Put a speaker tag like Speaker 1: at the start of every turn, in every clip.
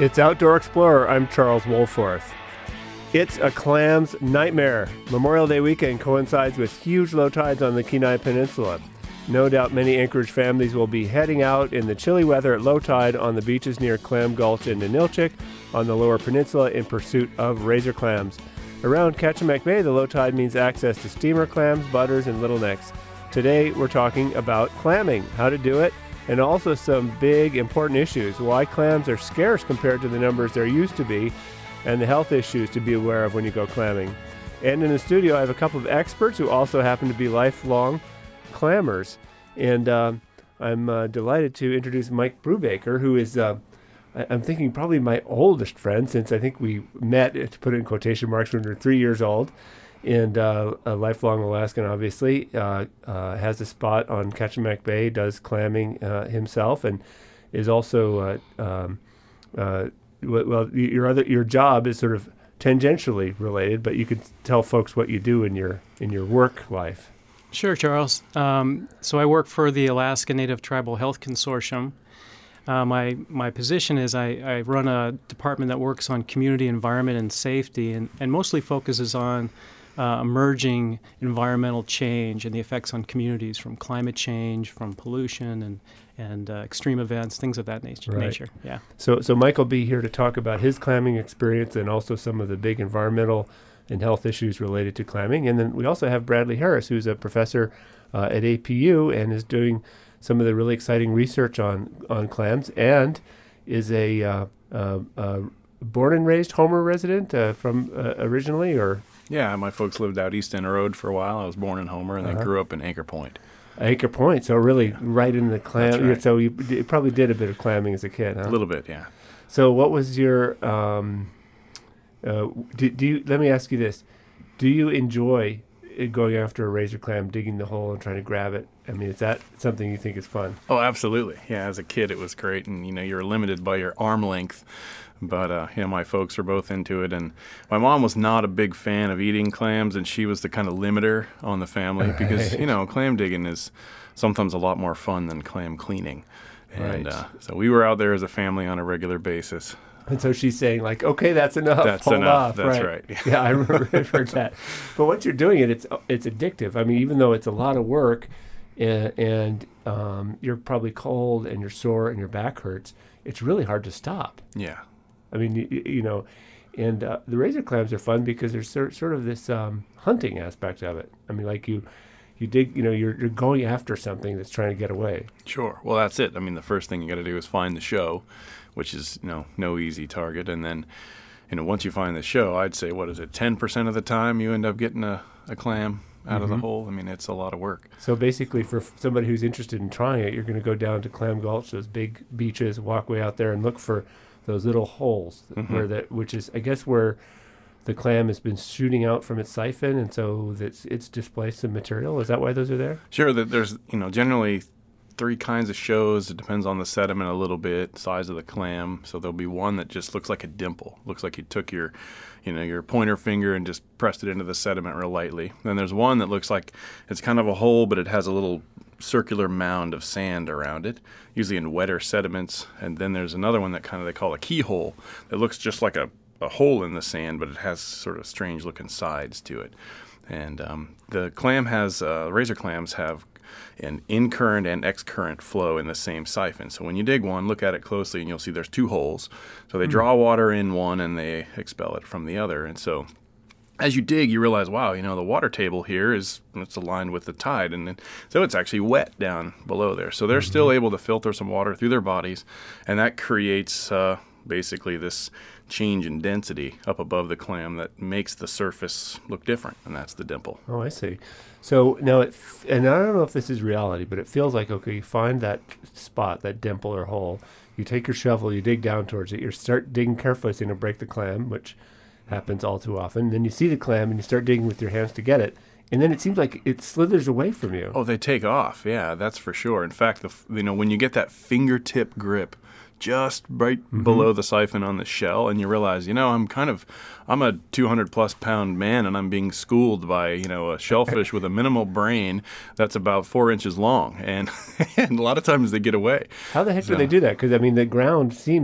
Speaker 1: It's Outdoor Explorer. I'm Charles Wolforth. It's a clam's nightmare. Memorial Day weekend coincides with huge low tides on the Kenai Peninsula. No doubt many Anchorage families will be heading out in the chilly weather at low tide on the beaches near Clam Gulch and Ninilchik on the lower peninsula in pursuit of razor clams. Around Kachemak Bay, the low tide means access to steamer clams, butters, and little necks. Today, we're talking about clamming, how to do it, and also some big important issues, why clams are scarce compared to the numbers there used to be, and the health issues to be aware of when you go clamming. And in the studio, I have a couple of experts who also happen to be lifelong clammers. And I'm delighted to introduce Mike Brubaker, who is, I'm thinking, probably my oldest friend, since I think we met, to put it in quotation marks, when we were 3 years old. And a lifelong Alaskan, obviously, has a spot on Kachemak Bay, does clamming himself, and is also, your job is sort of tangentially related, but you could tell folks what you do in your work life.
Speaker 2: Sure, Charles. So I work for the Alaska Native Tribal Health Consortium. My position is I run a department that works on community environment and safety, and mostly focuses on emerging environmental change and the effects on communities from climate change, from pollution, and extreme events, things of that nature.
Speaker 1: Right.
Speaker 2: Yeah.
Speaker 1: So Mike will be here to talk about his clamming experience and also some of the big environmental and health issues related to clamming. And then we also have Bradley Harris, who's a professor at APU and is doing some of the really exciting research on clams, and is a born and raised Homer resident from originally, or?
Speaker 3: Yeah, my folks lived out East End Road for a while. I was born in Homer and then grew up in Anchor Point.
Speaker 1: Anchor Point, so really right in the clam.
Speaker 3: That's right.
Speaker 1: So you probably did a bit of clamming as a kid, huh?
Speaker 3: A little bit, yeah.
Speaker 1: So what was your, let me ask you this. Do you enjoy going after a razor clam, digging the hole and trying to grab it? I mean, is that something you think is fun?
Speaker 3: Oh, absolutely. Yeah, as a kid it was great, and you're limited by your arm length. But my folks were both into it, and my mom was not a big fan of eating clams, and she was the kind of limiter on the family because clam digging is sometimes a lot more fun than clam cleaning, and so we were out there as a family on a regular basis.
Speaker 1: And so she's saying, like, okay, that's enough.
Speaker 3: That's
Speaker 1: Hold
Speaker 3: enough.
Speaker 1: off.
Speaker 3: That's right.
Speaker 1: Yeah, I remember I've heard that. But once you're doing it, it's addictive. I mean, even though it's a lot of work, and you're probably cold and you're sore and your back hurts, it's really hard to stop.
Speaker 3: Yeah.
Speaker 1: I mean, and the razor clams are fun because there's sort of this hunting aspect of it. I mean, like you dig, you're going after something that's trying to get away.
Speaker 3: Sure. Well, that's it. I mean, the first thing you got to do is find the show, which is no easy target. And then, once you find the show, I'd say, 10% of the time you end up getting a clam out of the hole. I mean, it's a lot of work.
Speaker 1: So basically, for somebody who's interested in trying it, you're going to go down to Clam Gulch, those big beaches, walk way out there, and look for those little holes which is, I guess, where the clam has been shooting out from its siphon, and so it's displaced some material. Is that why those are there?
Speaker 3: Sure. There's generally three kinds of shows. It depends on the sediment a little bit, size of the clam. So there'll be one that just looks like a dimple. Looks like you took your pointer finger and just pressed it into the sediment real lightly. Then there's one that looks like it's kind of a hole, but it has a little circular mound of sand around it, usually in wetter sediments. And then there's another one that they call a keyhole that looks just like a hole in the sand, but it has sort of strange looking sides to it. And the clam has, razor clams have an in-current and ex-current flow in the same siphon. So when you dig one, look at it closely and you'll see there's two holes. So they draw water in one and they expel it from the other. And so as you dig, you realize, wow, the water table here it's aligned with the tide, and so it's actually wet down below there. So they're still able to filter some water through their bodies, and that creates basically this change in density up above the clam that makes the surface look different, and that's the dimple.
Speaker 1: Oh, I see. So now, and I don't know if this is reality, but it feels like, okay, you find that spot, that dimple or hole, you take your shovel, you dig down towards it, you start digging carefully so you don't break the clam, which happens all too often. Then you see the clam and you start digging with your hands to get it, and then it seems like it slithers away from you.
Speaker 3: Oh, they take off. Yeah, that's for sure. In fact, when you get that fingertip grip just right below the siphon on the shell, and you realize, I'm a 200 plus pound man, and I'm being schooled by, a shellfish with a minimal brain that's about 4 inches long, and a lot of times they get away.
Speaker 1: How the heck do they do that? Because the ground seems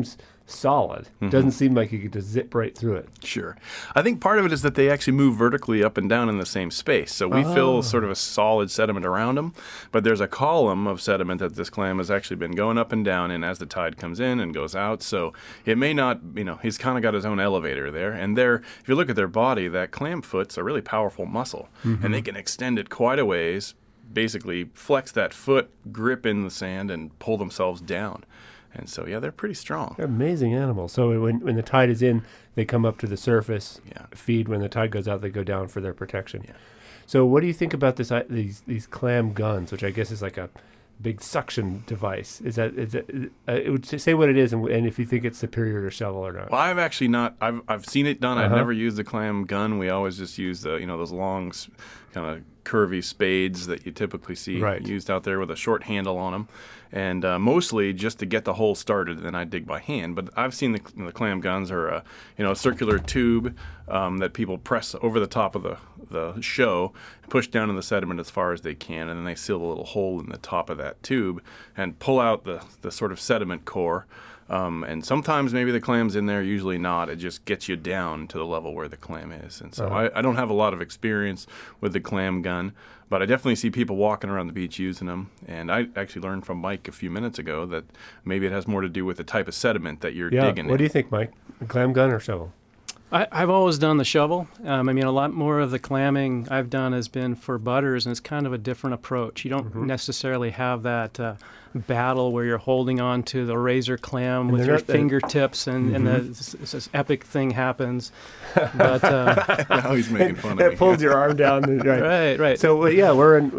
Speaker 1: solid. Doesn't seem like you could just zip right through it.
Speaker 3: Sure. I think part of it is that they actually move vertically up and down in the same space. So we fill sort of a solid sediment around them, but there's a column of sediment that this clam has actually been going up and down in as the tide comes in and goes out. So it may not, he's kind of got his own elevator there. And if you look at their body, that clam foot's a really powerful muscle, and they can extend it quite a ways, basically flex that foot, grip in the sand, and pull themselves down. And so, yeah, they're pretty strong.
Speaker 1: They're amazing animals. So when the tide is in, they come up to the surface, feed. When the tide goes out, they go down for their protection.
Speaker 3: Yeah.
Speaker 1: So what do you think about these clam guns, which I guess is like a big suction device? Is it would say what it is and if you think it's superior to shovel or not?
Speaker 3: Well, I've actually not. I've seen it done. I've never used the clam gun. We always just use those long, kind of curvy spades that you typically see used out there with a short handle on them, and mostly just to get the hole started. And then I dig by hand. But I've seen the clam guns are a circular tube that people press over the top of the show, push down in the sediment as far as they can, and then they seal a little hole in the top of that tube and pull out the sort of sediment core. And sometimes maybe the clam's in there, usually not. It just gets you down to the level where the clam is. And so I don't have a lot of experience with the clam gun, but I definitely see people walking around the beach using them. And I actually learned from Mike a few minutes ago that maybe it has more to do with the type of sediment that you're digging in.
Speaker 1: What do you think, Mike? A clam gun or shovel?
Speaker 2: I've always done the shovel. A lot more of the clamming I've done has been for butters, and it's kind of a different approach. You don't necessarily have that battle where you're holding on to the razor clam with your fingertips, and this epic thing happens. But
Speaker 3: now he's making fun of me.
Speaker 1: It pulls your arm down.
Speaker 2: Right.
Speaker 1: So you're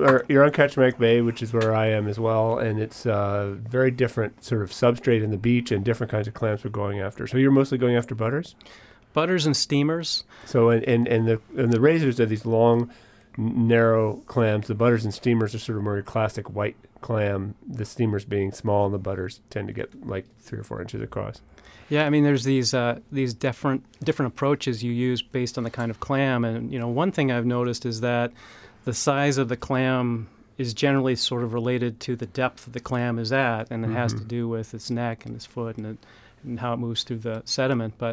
Speaker 1: on Kachemak Bay, which is where I am as well, and it's very different sort of substrate in the beach and different kinds of clams we're going after. So you're mostly going after butters?
Speaker 2: Butters and steamers.
Speaker 1: So and the razors are these long, narrow clams. The butters and steamers are sort of more your classic white clam. The steamers being small, and the butters tend to get like 3 or 4 inches across.
Speaker 2: Yeah, there's these different approaches you use based on the kind of clam. And one thing I've noticed is that the size of the clam is generally sort of related to the depth that the clam is at, and it has to do with its neck and its foot and how it moves through the sediment. But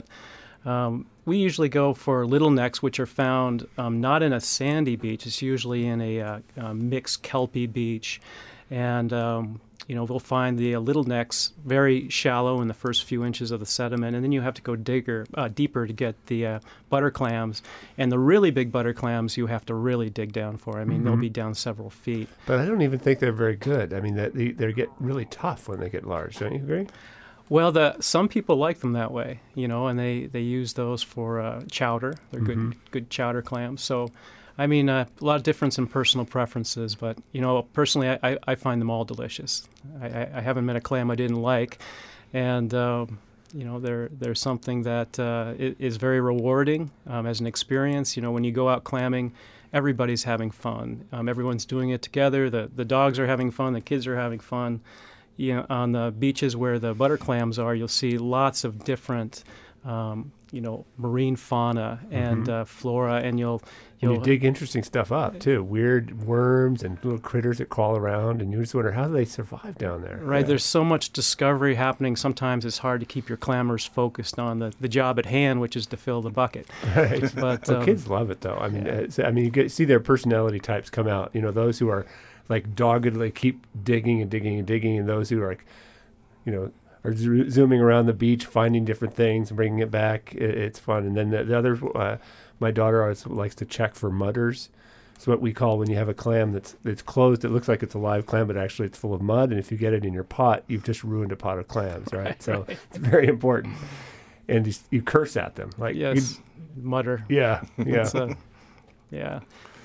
Speaker 2: we usually go for little necks, which are found not in a sandy beach. It's usually in a mixed kelpy beach. And, we'll find the little necks very shallow in the first few inches of the sediment. And then you have to go deeper to get the butter clams. And the really big butter clams you have to really dig down for. They'll be down several feet.
Speaker 1: But I don't even think they're very good. They get really tough when they get large. Don't you agree?
Speaker 2: Well, some people like them that way, and they use those for chowder. They're good chowder clams. So, a lot of difference in personal preferences, but, personally, I find them all delicious. I haven't met a clam I didn't like, and, there's something that is very rewarding as an experience. When you go out clamming, everybody's having fun. Everyone's doing it together. The dogs are having fun. The kids are having fun. On the beaches where the butter clams are, you'll see lots of different, marine fauna and flora, and you
Speaker 1: dig interesting stuff up too. Weird worms and little critters that crawl around, and you just wonder how do they survive down there.
Speaker 2: Right. Yeah. There's so much discovery happening. Sometimes it's hard to keep your clammers focused on the job at hand, which is to fill the bucket.
Speaker 1: Right. But kids love it though. You see their personality types come out. Those who are like doggedly keep digging and digging and digging, and those who are are zooming around the beach, finding different things and bringing it back. It's fun. And then the other, my daughter always likes to check for mudders. It's what we call when you have a clam that's closed. It looks like it's a live clam, but actually it's full of mud. And if you get it in your pot, you've just ruined a pot of clams, right? So it's very important. And you curse at them, like
Speaker 2: mutter.
Speaker 1: Yeah.
Speaker 2: Yeah.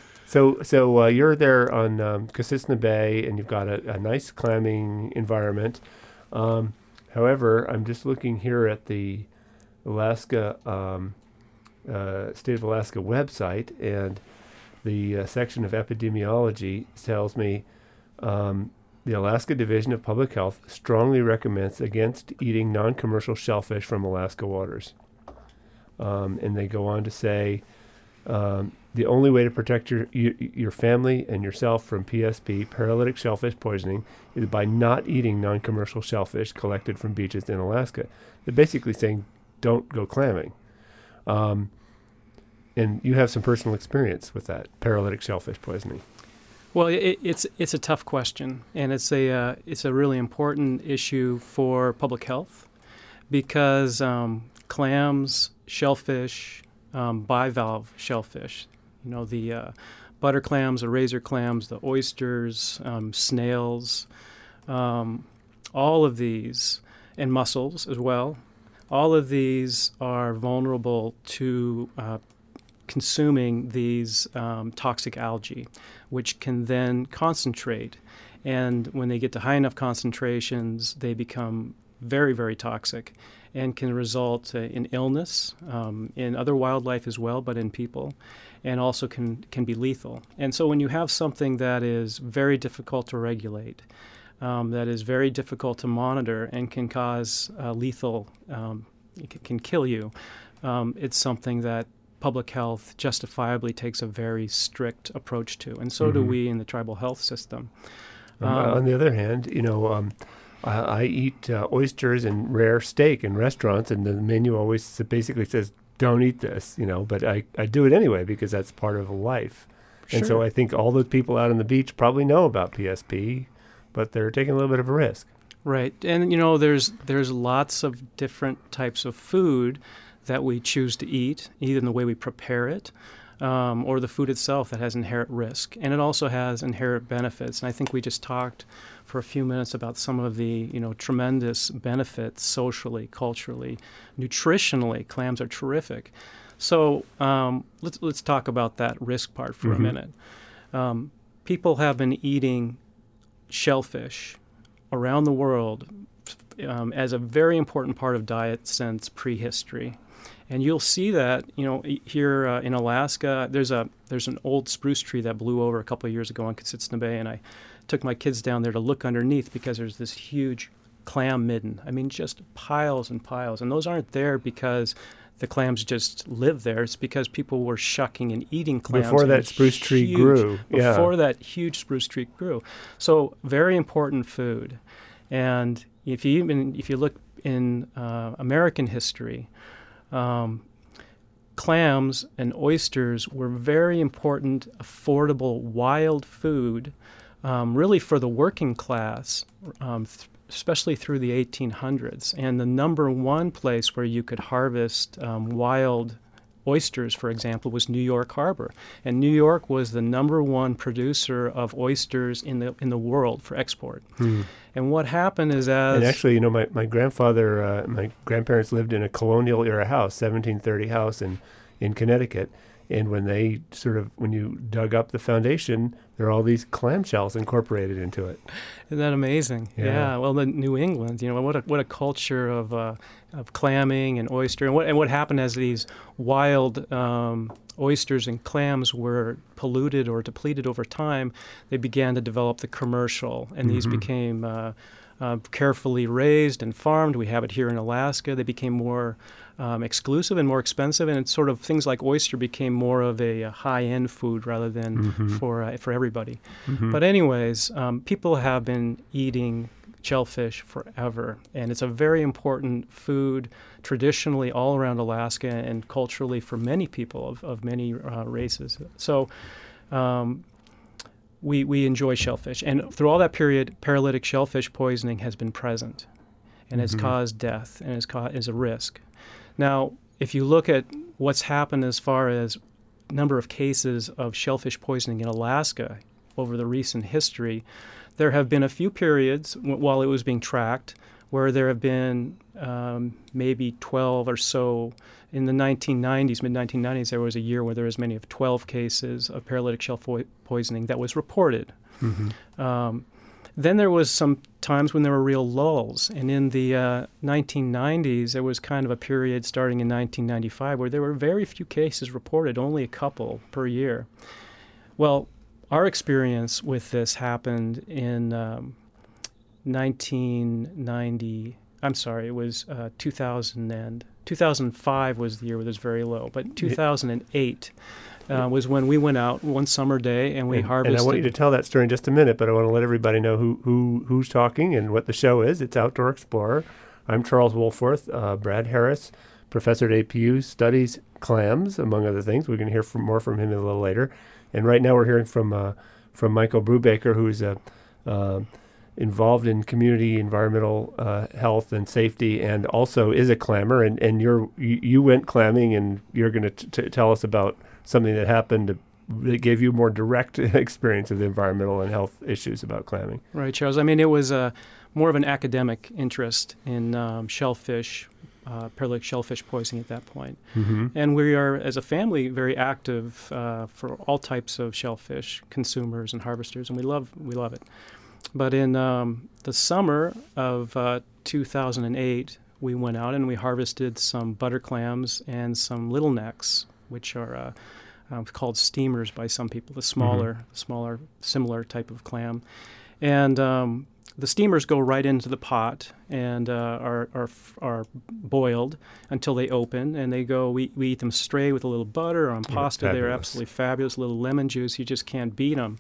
Speaker 1: So you're there on Kosisna Bay, and you've got a nice clamming environment. However, I'm just looking here at the Alaska State of Alaska website, and the section of epidemiology tells me the Alaska Division of Public Health strongly recommends against eating non-commercial shellfish from Alaska waters. And they go on to say The only way to protect your family and yourself from PSP, paralytic shellfish poisoning, is by not eating non-commercial shellfish collected from beaches in Alaska. They're basically saying, don't go clamming. And you have some personal experience with that, paralytic shellfish poisoning.
Speaker 2: Well, it's a tough question, and it's a really important issue for public health because clams, shellfish, bivalve shellfish, the butter clams, the razor clams, the oysters, snails, all of these, and mussels as well, all of these are vulnerable to consuming these toxic algae, which can then concentrate. And when they get to high enough concentrations, they become very, very toxic and can result in illness in other wildlife as well, but in people, and also can be lethal. And so when you have something that is very difficult to regulate, that is very difficult to monitor and can cause lethal, it can kill you, it's something that public health justifiably takes a very strict approach to, and so do we in the tribal health system.
Speaker 1: On the other hand, I eat oysters and rare steak in restaurants, and the menu always basically says, don't eat this, but I do it anyway because that's part of life. Sure. And so I think all the people out on the beach probably know about PSP, but they're taking a little bit of a risk. Right.
Speaker 2: And, there's lots of different types of food that we choose to eat, either in the way we prepare it or the food itself that has inherent risk. And it also has inherent benefits. And I think we just talked for a few minutes about some of the tremendous benefits socially, culturally, nutritionally. Clams are terrific. So let's talk about that risk part for a minute. People have been eating shellfish around the world as a very important part of diet since prehistory. And you'll see that, here in Alaska, there's an old spruce tree that blew over a couple of years ago on Kitsitsna Bay, and I took my kids down there to look underneath because there's this huge clam midden. I mean, just piles and piles. And those aren't there because the clams just live there. It's because people were shucking and eating clams.
Speaker 1: Before that spruce tree grew.
Speaker 2: Before that huge spruce tree grew. So very important food. And if you look in American history, clams and oysters were very important, affordable, wild food, really for the working class, especially through the 1800s. And the number one place where you could harvest wild oysters, for example, was New York Harbor. And New York was the number one producer of oysters in the world for export. And what happened is
Speaker 1: And actually, my grandfather, my grandparents lived in a colonial era house, 1730 house in Connecticut. And when you dug up the foundation, there are all these clamshells incorporated into it.
Speaker 2: Isn't that amazing? Yeah. Well, the New England, what a culture of clamming and oyster, and what happened as these wild oysters and clams were polluted or depleted over time, they began to develop the commercial, and these became carefully raised and farmed. We have it here in Alaska. They became more exclusive and more expensive, and it's sort of things like oyster became more of a high-end food rather than for everybody. But anyways, people have been eating shellfish forever, and it's a very important food traditionally all around Alaska and culturally for many people of many races. So we enjoy shellfish, and through all that period, paralytic shellfish poisoning has been present and has caused death and is a risk. Now, if you look at what's happened as far as number of cases of shellfish poisoning in Alaska over the recent history, there have been a few periods while it was being tracked where there have been maybe 12 or so. In the 1990s, mid-1990s, there was a year where there was as many as 12 cases of paralytic shellfish poisoning that was reported. Then there was some times when there were real lulls. And in the 1990s, there was kind of a period starting in 1995 where there were very few cases reported, only a couple per year. Well, our experience with this happened in 2000 2005 was the year where it was very low, but 2008 was when we went out one summer day and we harvested.
Speaker 1: And I want you to tell that story in just a minute, but I want to let everybody know who's talking and what the show is. It's Outdoor Explorer. I'm Charles Wohlforth. Brad Harris, professor at APU, studies clams, among other things. We're going to hear more from him a little later. And right now we're hearing from Michael Brubaker, who's involved in community environmental health and safety, and also is a clammer. And you went clamming, and you're going to tell us about something that happened that gave you more direct experience of the environmental and health issues about clamming.
Speaker 2: Right, Charles. I mean, it was more of an academic interest in shellfish, paralytic shellfish poisoning at that point. Mm-hmm. And we are, as a family, very active for all types of shellfish consumers and harvesters, and we love it. But in the summer of 2008, we went out and we harvested some butter clams and some little necks, which are called steamers by some people, the smaller, similar type of clam. And the steamers go right into the pot and are boiled until they open, and they go. We eat them straight with a little butter or on pasta. They're absolutely fabulous. A little lemon juice, you just can't beat them.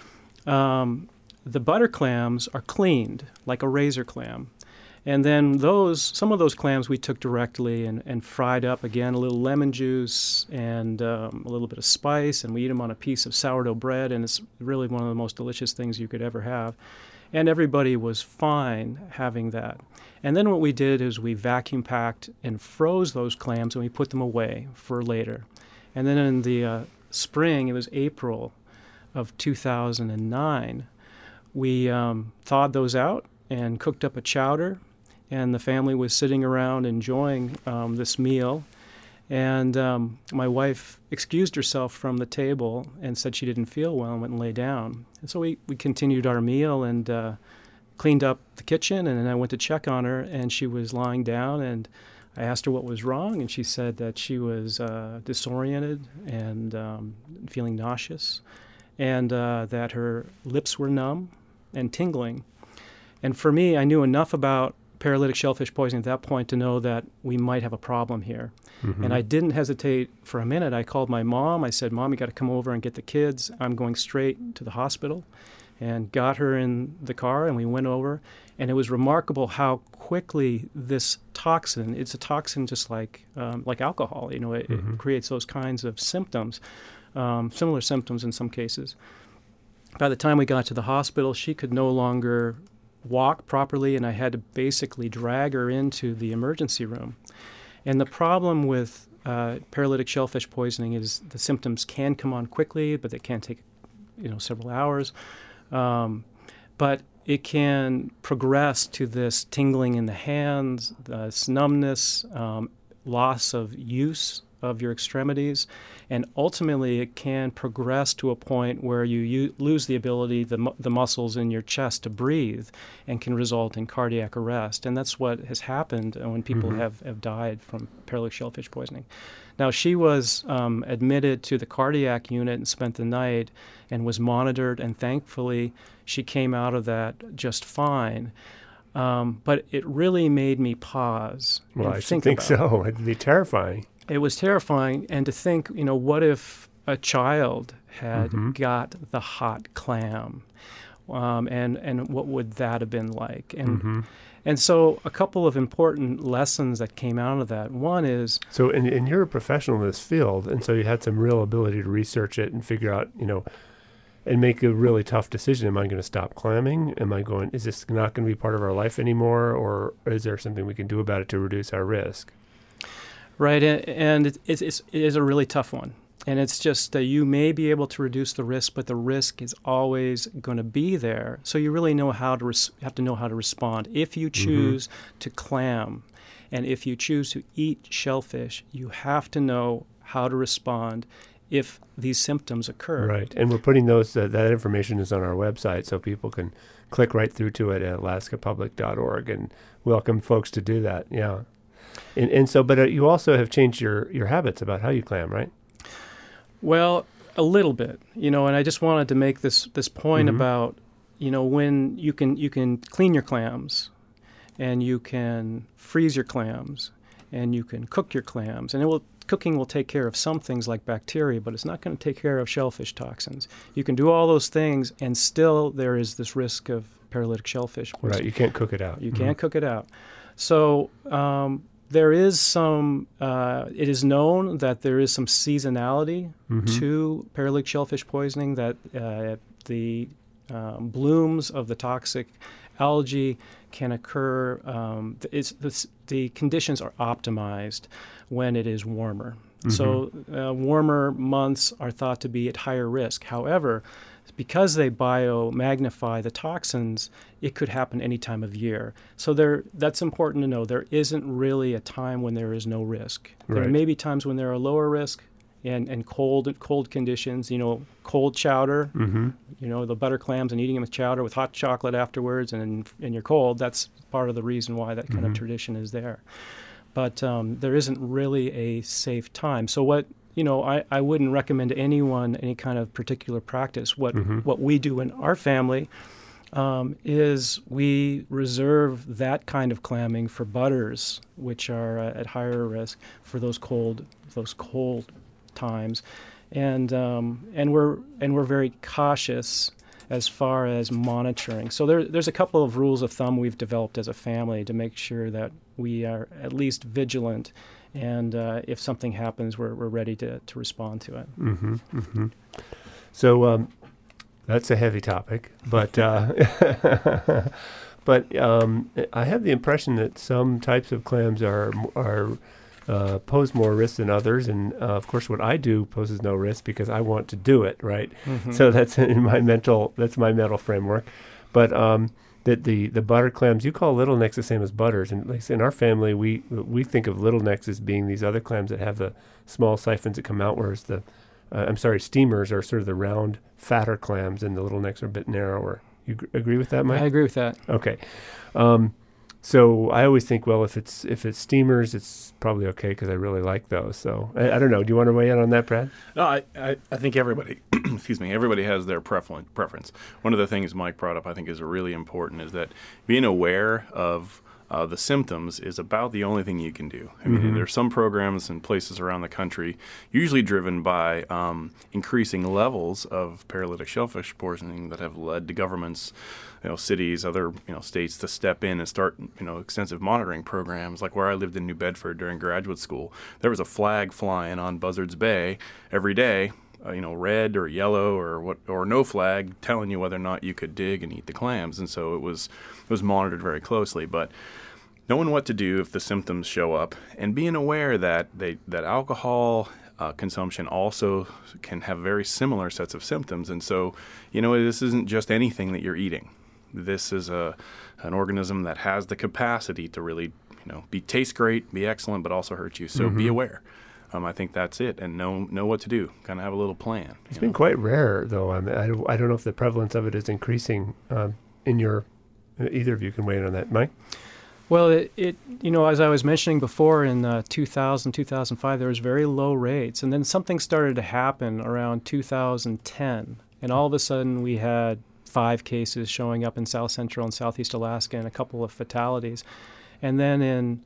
Speaker 2: The butter clams are cleaned like a razor clam. And then some of those clams we took directly and fried up, again, a little lemon juice and a little bit of spice, and we eat them on a piece of sourdough bread, and it's really one of the most delicious things you could ever have. And everybody was fine having that. And then what we did is we vacuum packed and froze those clams, and we put them away for later. And then in the spring, it was April of 2009, we thawed those out and cooked up a chowder, and the family was sitting around enjoying this meal. And my wife excused herself from the table and said she didn't feel well and went and lay down. And so we continued our meal and cleaned up the kitchen, and then I went to check on her, and she was lying down, and I asked her what was wrong, and she said that she was disoriented and feeling nauseous, and that her lips were numb and tingling. And for me, I knew enough about paralytic shellfish poisoning at that point to know that we might have a problem here. Mm-hmm. And I didn't hesitate for a minute. I called my mom. I said, "Mom, you got to come over and get the kids. I'm going straight to the hospital." And got her in the car, and we went over. And it was remarkable how quickly this toxin, it's a toxin just like alcohol, it creates those kinds of symptoms, similar symptoms in some cases. By the time we got to the hospital, she could no longer walk properly, and I had to basically drag her into the emergency room. And the problem with paralytic shellfish poisoning is the symptoms can come on quickly, but they can take several hours. But it can progress to this tingling in the hands, this numbness, loss of use of your extremities, and ultimately it can progress to a point where you lose the ability, the muscles in your chest to breathe, and can result in cardiac arrest. And that's what has happened when people have died from paralytic shellfish poisoning. Now, she was admitted to the cardiac unit and spent the night and was monitored, and thankfully she came out of that just fine. But it really made me pause.
Speaker 1: Well, I think so. It'd be terrifying.
Speaker 2: It was terrifying, and to think, what if a child had got the hot clam, and what would that have been like? And so a couple of important lessons that came out of that. One is...
Speaker 1: So, and you're a professional in this field, and so you had some real ability to research it and figure out, and make a really tough decision. Am I going to stop clamming? Is this not going to be part of our life anymore, or is there something we can do about it to reduce our risk?
Speaker 2: Right, and it is a really tough one. And it's just that you may be able to reduce the risk, but the risk is always going to be there. So you really have to know how to respond. If you choose to clam, and if you choose to eat shellfish, you have to know how to respond if these symptoms occur.
Speaker 1: Right, and we're putting that information is on our website, so people can click right through to it at alaskapublic.org, and welcome folks to do that. Yeah. And so, but you also have changed your habits about how you clam, right?
Speaker 2: Well, a little bit, and I just wanted to make this point about, when you can clean your clams, and you can freeze your clams, and you can cook your clams, and cooking will take care of some things like bacteria, but it's not going to take care of shellfish toxins. You can do all those things, and still there is this risk of paralytic shellfish poisoning.
Speaker 1: Right, you can't cook it out.
Speaker 2: You can't cook it out. So there is some, it is known that there is some seasonality to paralytic shellfish poisoning, that the blooms of the toxic algae can occur. The conditions are optimized when it is warmer. So warmer months are thought to be at higher risk. However, because they biomagnify the toxins, it could happen any time of year. So that's important to know. There isn't really a time when there is no risk.
Speaker 1: Right.
Speaker 2: There may be times when there are lower risk and cold conditions, cold chowder, the butter clams and eating them with chowder with hot chocolate afterwards, and you're cold. That's part of the reason why that kind of tradition is there. But there isn't really a safe time. So what I wouldn't recommend to anyone any kind of particular practice. What we do in our family is we reserve that kind of clamming for butters, which are at higher risk for those cold times, and we're very cautious as far as monitoring. So there's a couple of rules of thumb we've developed as a family to make sure that we are at least vigilant, and if something happens, we're ready to respond to it.
Speaker 1: So that's a heavy topic, but I have the impression that some types of clams are pose more risk than others, and of course, what I do poses no risk because I want to do it, right? So that's my mental framework. But the butter clams, you call little necks the same as butters, and like in our family, we think of little necks as being these other clams that have the small siphons that come out, whereas steamers are sort of the round, fatter clams, and the little necks are a bit narrower. You agree with that, Mike?
Speaker 2: I agree with that.
Speaker 1: Okay. So I always think, well, if it's steamers, it's probably okay because I really like those. So I don't know. Do you want to weigh in on that, Brad?
Speaker 3: No, I think everybody, everybody has their preference. One of the things Mike brought up I think is really important is that being aware of the symptoms is about the only thing you can do. I mean, there's some programs in places around the country, usually driven by increasing levels of paralytic shellfish poisoning, that have led to governments, cities, other states to step in and start extensive monitoring programs. Like where I lived in New Bedford during graduate school, there was a flag flying on Buzzards Bay every day. Red or yellow or no flag, telling you whether or not you could dig and eat the clams, and so it was monitored very closely. But knowing what to do if the symptoms show up, and being aware that alcohol consumption also can have very similar sets of symptoms, and so this isn't just anything that you're eating. This is an organism that has the capacity to really taste great, be excellent, but also hurt you. So be aware. I think that's it, and know what to do. Kind of have a little plan.
Speaker 1: It's been quite rare, though. I don't know if the prevalence of it is increasing in your. Either of you can weigh in on that, Mike.
Speaker 2: Well, it as I was mentioning before, in 2000, 2005, there was very low rates, and then something started to happen around 2010, and all of a sudden we had 5 cases showing up in South Central and Southeast Alaska, and a couple of fatalities, and then in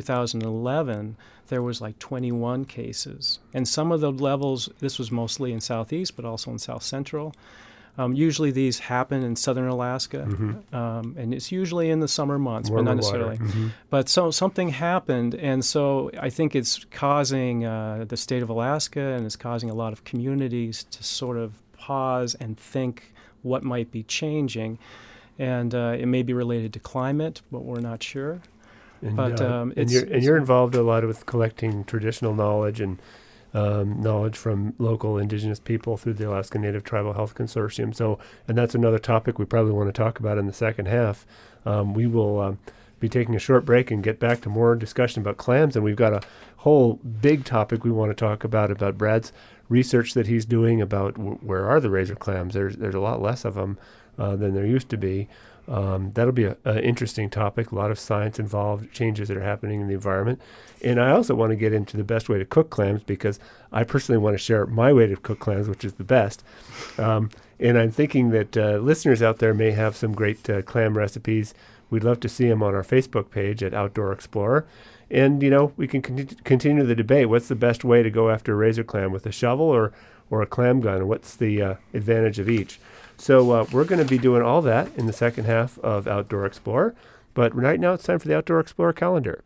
Speaker 2: 2011, there was like 21 cases. And some of the levels, this was mostly in Southeast, but also in South Central. Usually these happen in Southern Alaska, and it's usually in the summer months,
Speaker 1: warmer
Speaker 2: but not necessarily. But so something happened, and so I think it's causing the state of Alaska, and it's causing a lot of communities to sort of pause and think what might be changing. And it may be related to climate, but we're not sure.
Speaker 1: And you're involved a lot with collecting traditional knowledge and knowledge from local indigenous people through the Alaska Native Tribal Health Consortium. So, and that's another topic we probably want to talk about in the second half. We will be taking a short break and get back to more discussion about clams. And we've got a whole big topic we want to talk about Brad's research that he's doing about where are the razor clams. There's a lot less of them than there used to be. That'll be an interesting topic, a lot of science involved, changes that are happening in the environment. And I also want to get into the best way to cook clams, because I personally want to share my way to cook clams, which is the best. And I'm thinking that listeners out there may have some great clam recipes. We'd love to see them on our Facebook page at Outdoor Explorer. And, we can continue the debate. What's the best way to go after a razor clam, with a shovel or a clam gun? What's the advantage of each? So we're going to be doing all that in the second half of Outdoor Explorer. But right now it's time for the Outdoor Explorer calendar.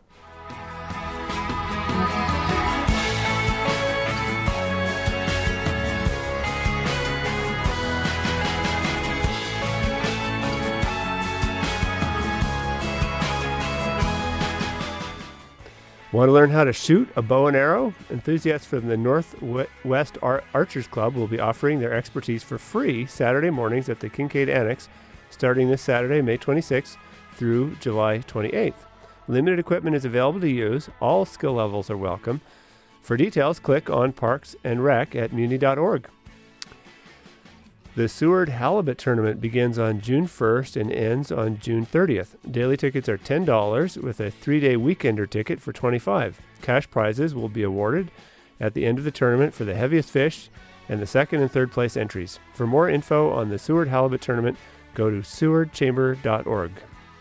Speaker 1: Want to learn how to shoot a bow and arrow? Enthusiasts from the Northwest Archers Club will be offering their expertise for free Saturday mornings at the Kincaid Annex, starting this Saturday, May 26th, through July 28th. Limited equipment is available to use. All skill levels are welcome. For details, click on Parks and Rec at muni.org. The Seward Halibut Tournament begins on June 1st and ends on June 30th. Daily tickets are $10 with a 3-day weekender ticket for $25. Cash prizes will be awarded at the end of the tournament for the heaviest fish and the second and third place entries. For more info on the Seward Halibut Tournament, go to sewardchamber.org.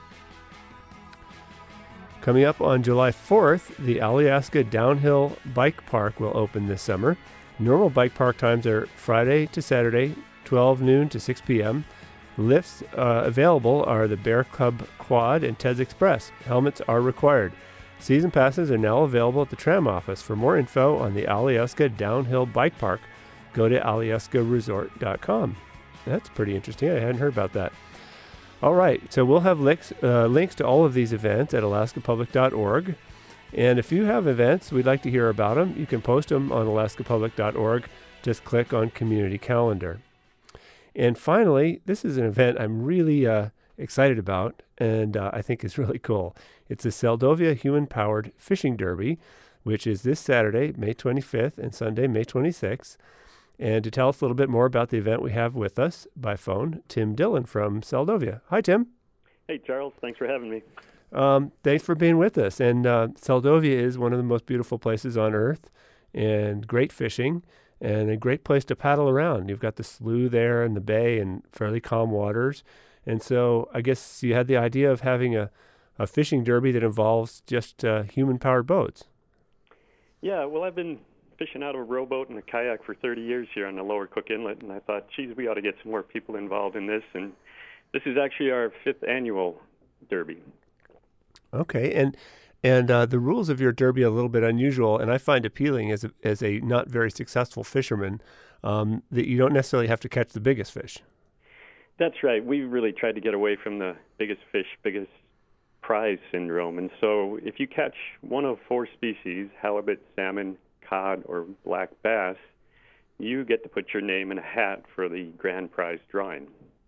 Speaker 1: Coming up on July 4th, the Alyeska Downhill Bike Park will open this summer. Normal bike park times are Friday to Saturday, 12 noon to 6 p.m. Lifts available are the Bear Cub Quad and Tez Express. Helmets are required. Season passes are now available at the tram office. For more info on the Alyeska Downhill Bike Park, go to alyeskaresort.com. That's pretty interesting. I hadn't heard about that. All right, so we'll have links to all of these events at alaskapublic.org. And if you have events, we'd like to hear about them. You can post them on alaskapublic.org. Just click on Community Calendar. And finally, this is an event I'm really excited about, and I think is really cool. It's the Seldovia Human-Powered Fishing Derby, which is this Saturday, May 25th, and Sunday, May 26th. And to tell us a little bit more about the event, we have with us by phone Tim Dillon from Seldovia. Hi, Tim.
Speaker 4: Hey, Charles. Thanks for having me.
Speaker 1: Thanks for being with us. And Seldovia is one of the most beautiful places on Earth, and great fishing, and a great place to paddle around. You've got the slough there and the bay and fairly calm waters. And so I guess you had the idea of having a fishing derby that involves just human-powered boats.
Speaker 4: Yeah, well, I've been fishing out of a rowboat and a kayak for 30 years here on the Lower Cook Inlet, and I thought, geez, we ought to get some more people involved in this. And this is actually our 5th annual derby.
Speaker 1: Okay, and the rules of your derby are a little bit unusual, and I find appealing as a not very successful fisherman that you don't necessarily have to catch the biggest fish.
Speaker 4: That's right. We really tried to get away from the biggest fish, biggest prize syndrome. And so if you catch one of 4 species, halibut, salmon, cod, or black bass, you get to put your name in a hat for the grand prize drawing.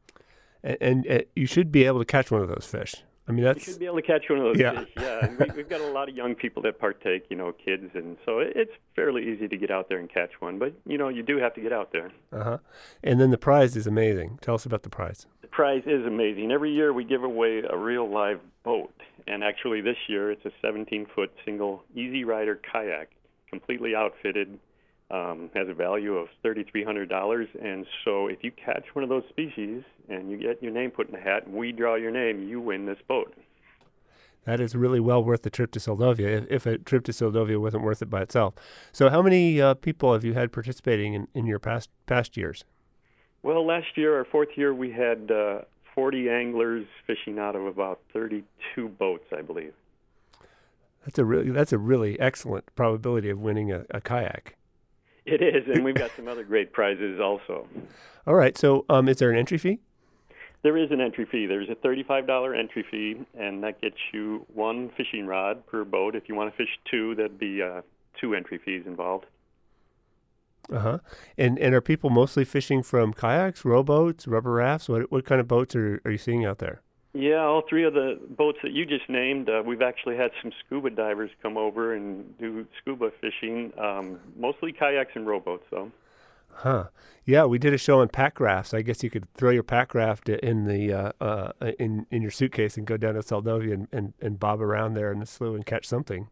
Speaker 1: And you should be able to catch one of those fish. I mean,
Speaker 4: you should be able to catch one of those fish, yeah. And we've got a lot of young people that partake, kids, and so it's fairly easy to get out there and catch one. But, you do have to get out there.
Speaker 1: Uh-huh. And then the prize is amazing. Tell us about the prize.
Speaker 4: The prize is amazing. Every year we give away a real live boat. And actually this year it's a 17-foot single Easy Rider kayak, completely outfitted, has a value of $3,300. And so if you catch one of those species and you get your name put in the hat and we draw your name, you win this boat.
Speaker 1: That is really well worth the trip to Seldovia, if a trip to Seldovia wasn't worth it by itself. So how many people have you had participating in your past years? Well,
Speaker 4: last year, our 4th year, we had 40 anglers fishing out of about 32 boats, I believe.
Speaker 1: That's a really excellent probability of winning a kayak.
Speaker 4: It is, and we've got some other great prizes also.
Speaker 1: All right, so is there an entry fee?
Speaker 4: There is an entry fee. There's a $35 entry fee, and that gets you 1 fishing rod per boat. If you want to fish 2, that'd be 2 entry fees involved.
Speaker 1: Uh-huh. And are people mostly fishing from kayaks, rowboats, rubber rafts? What kind of boats are you seeing out there?
Speaker 4: Yeah, all 3 of the boats that you just named. We've actually had some scuba divers come over and do scuba fishing, mostly kayaks and rowboats, though.
Speaker 1: Huh. Yeah, we did a show on pack rafts. I guess you could throw your pack raft in the in your suitcase and go down to Seldovia and bob around there in the slough and catch something.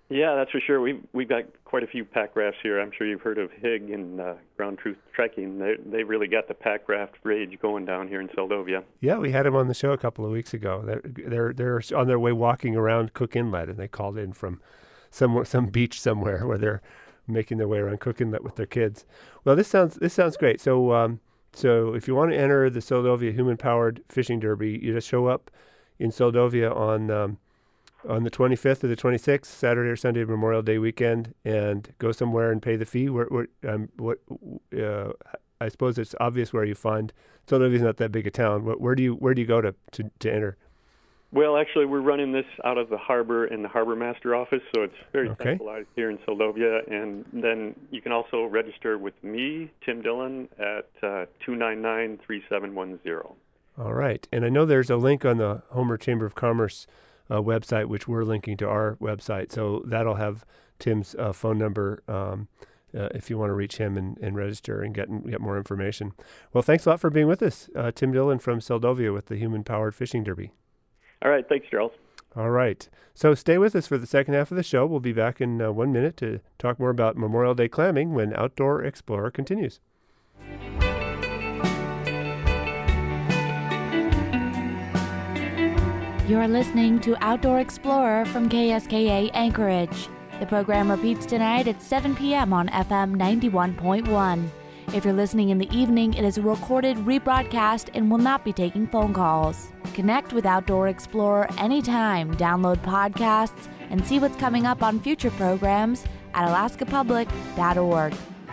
Speaker 4: Yeah, that's for sure. We've got quite a few pack rafts here. I'm sure you've heard of HIG and Ground Truth Trekking. They really got the pack raft rage going down here in Seldovia.
Speaker 1: Yeah, we had them on the show a couple of weeks ago. They're on their way walking around Cook Inlet, and they called in from some beach somewhere where they're making their way around Cook Inlet with their kids. Well, this sounds great. So if you want to enter the Seldovia Human Powered Fishing Derby, you just show up in Seldovia on the 25th or the 26th, Saturday or Sunday, Memorial Day weekend, and go somewhere and pay the fee. I suppose it's obvious where you find. Seldovia's not that big a town. Where do you go to enter?
Speaker 4: Well, actually, we're running this out of the harbor in the harbor master office, so it's very centralized here in Seldovia. And then you can also register with me, Tim Dillon, at 299-3710. All
Speaker 1: right, and I know there's a link on the Homer Chamber of Commerce website, which we're linking to our website. So that'll have Tim's phone number if you want to reach him and register and get more information. Well, thanks a lot for being with us. Tim Dillon from Seldovia with the Human Powered Fishing Derby.
Speaker 4: All right. Thanks, Charles.
Speaker 1: All right. So stay with us for the second half of the show. We'll be back in 1 minute to talk more about Memorial Day clamming when Outdoor Explorer continues.
Speaker 5: You're listening to Outdoor Explorer from KSKA Anchorage. The program repeats tonight at 7 p.m. on FM 91.1. If you're listening in the evening, it is a recorded rebroadcast and will not be taking phone calls. Connect with Outdoor Explorer anytime, download podcasts, and see what's coming up on future programs at alaskapublic.org.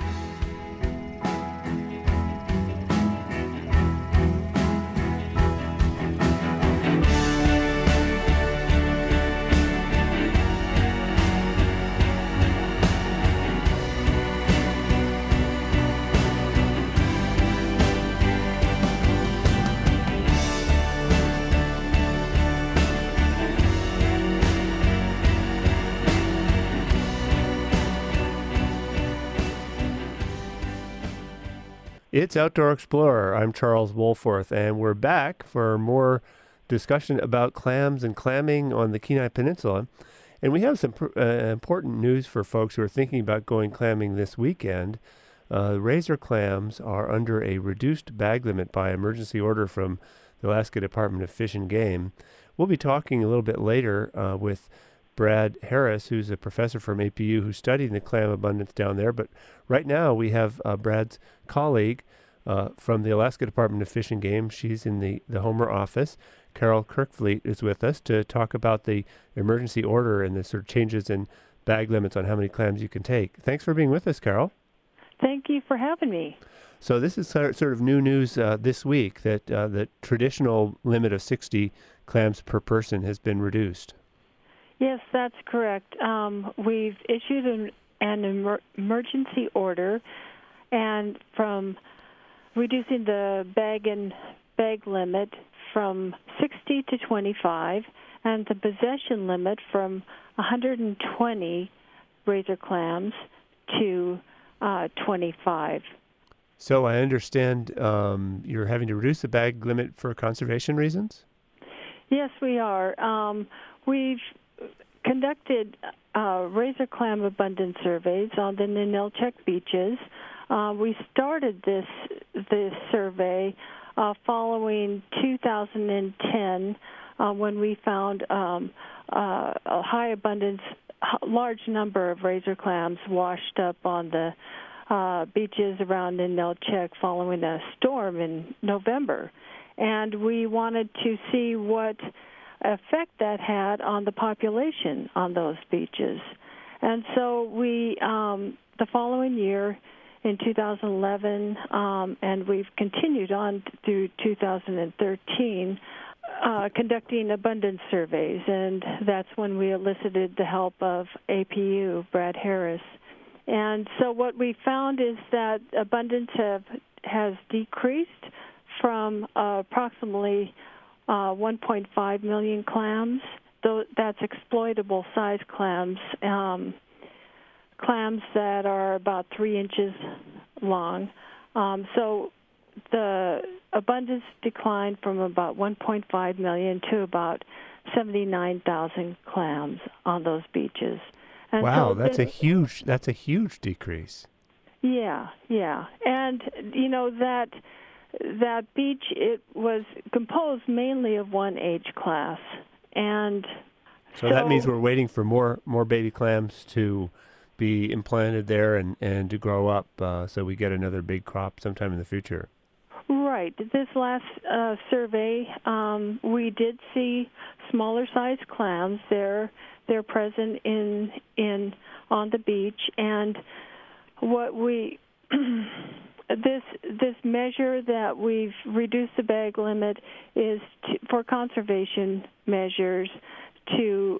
Speaker 1: It's Outdoor Explorer. I'm Charles Wohlforth, and we're back for more discussion about clams and clamming on the Kenai Peninsula. And we have some important news for folks who are thinking about going clamming this weekend. Razor clams are under a reduced bag limit by emergency order from the Alaska Department of Fish and Game. We'll be talking a little bit later with Brad Harris, who's a professor from APU who's studying the clam abundance down there. But right now we have Brad's colleague from the Alaska Department of Fish and Game. She's in the Homer office. Carol Kirkfleet is with us to talk about the emergency order and the sort of changes in bag limits on how many clams you can take. Thanks for being with us, Carol.
Speaker 6: Thank you for having me.
Speaker 1: So this is sort of new news this week that the traditional limit of 60 clams per person has been reduced.
Speaker 6: Yes, that's correct. We've issued an emergency order, and from reducing the bag limit from 60 to 25, and the possession limit from 120 razor clams to 25.
Speaker 1: So I understand you're having to reduce the bag limit for conservation reasons?
Speaker 6: Yes, we are. We've conducted razor clam abundance surveys on the Ninilchik beaches. We started this survey following 2010 when we found a high abundance, large number of razor clams washed up on the beaches around Ninilchik following a storm in November. And we wanted to see what effect that had on the population on those beaches. And so we, the following year, in 2011, and we've continued on through 2013, conducting abundance surveys, and that's when we elicited the help of APU, Brad Harris. And so what we found is that abundance has decreased from approximately 1.5 million clams. That's exploitable size clams, clams that are about 3 inches long. So the abundance declined from about 1.5 million to about 79,000 clams on those beaches. And
Speaker 1: wow,
Speaker 6: so
Speaker 1: that's a huge decrease.
Speaker 6: Yeah, and that beach, it was composed mainly of one age class, and
Speaker 1: so that means we're waiting for more baby clams to be implanted there and to grow up, so we get another big crop sometime in the future.
Speaker 6: Right. This last survey, we did see smaller sized clams. They're present in on the beach, and what we this measure that we've reduced the bag limit is for conservation measures to